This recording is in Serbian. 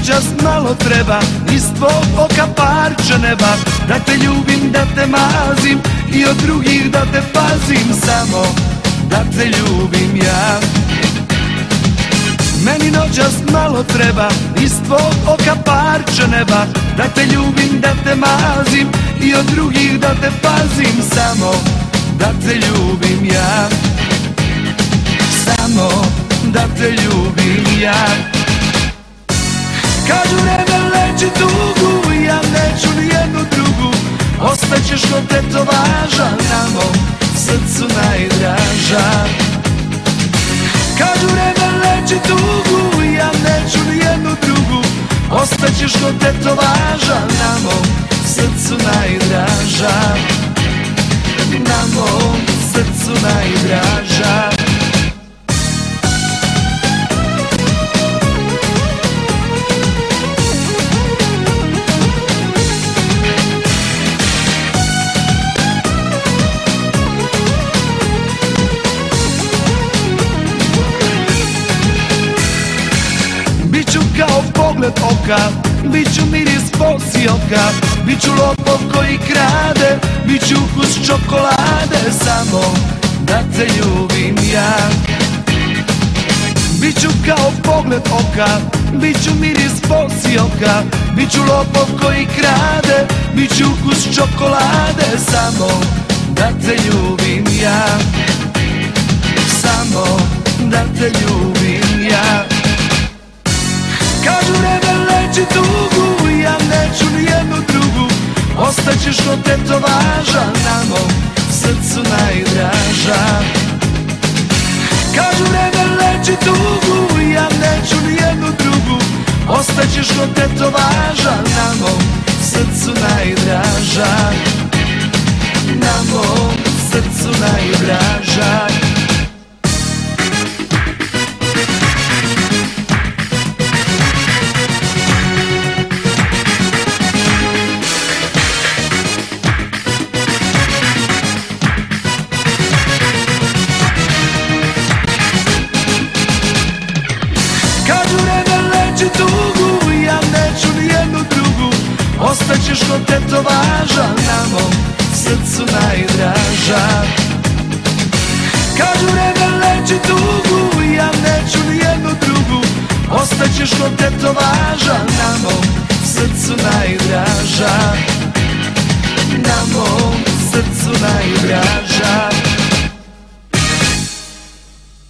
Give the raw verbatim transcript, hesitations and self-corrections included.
noćas malo treba iz tvog oka parče neba, da te ljubim, da te mazim i od drugih da te pazim, samo da te ljubim ja. Meni noćas malo treba iz tvog oka parče neba, da te ljubim, da te mazim i od drugih da te pazim, samo da te ljubim ja. Samo da te ljubim ja. Kažu vreme leči tugu, ja neću nijednu drugu, ostaćeš ko tetovaža na mom srcu najdraža. Kažu vreme leči tugu, ja neću nijednu drugu, ostaćeš ko tetovaža na mom srcu najdraža. Na mom srcu najdraža. Biću kao pogled oka, biću miris posioka, biću lopov koji krade, biću ukus čokolade, samo da te ljubim ja. Biću kao pogled oka, biću miris posioka, biću lopov koji krade, biću ukus čokolade, samo da te ljubim ja. Samo da te ljubim ja. Kažu vreme leči tugu, ja neću nijednu drugu, ostaćeš ko tetovaža na mom srcu najdraža. Kažu vreme leči tugu, ja neću nijednu drugu, ostaćeš ko tetovaža na mom srcu najdraža. Na mom srcu najdraža. Kažu vreme leči tugu, ja neću nijednu drugu, ostaćeš ko tetovaža na mom srcu najdraža. Kažu vreme leči tugu, ja neću nijednu drugu, ostaćeš ko tetovaža na mom srcu najdraža. Na mom srcu najdraža.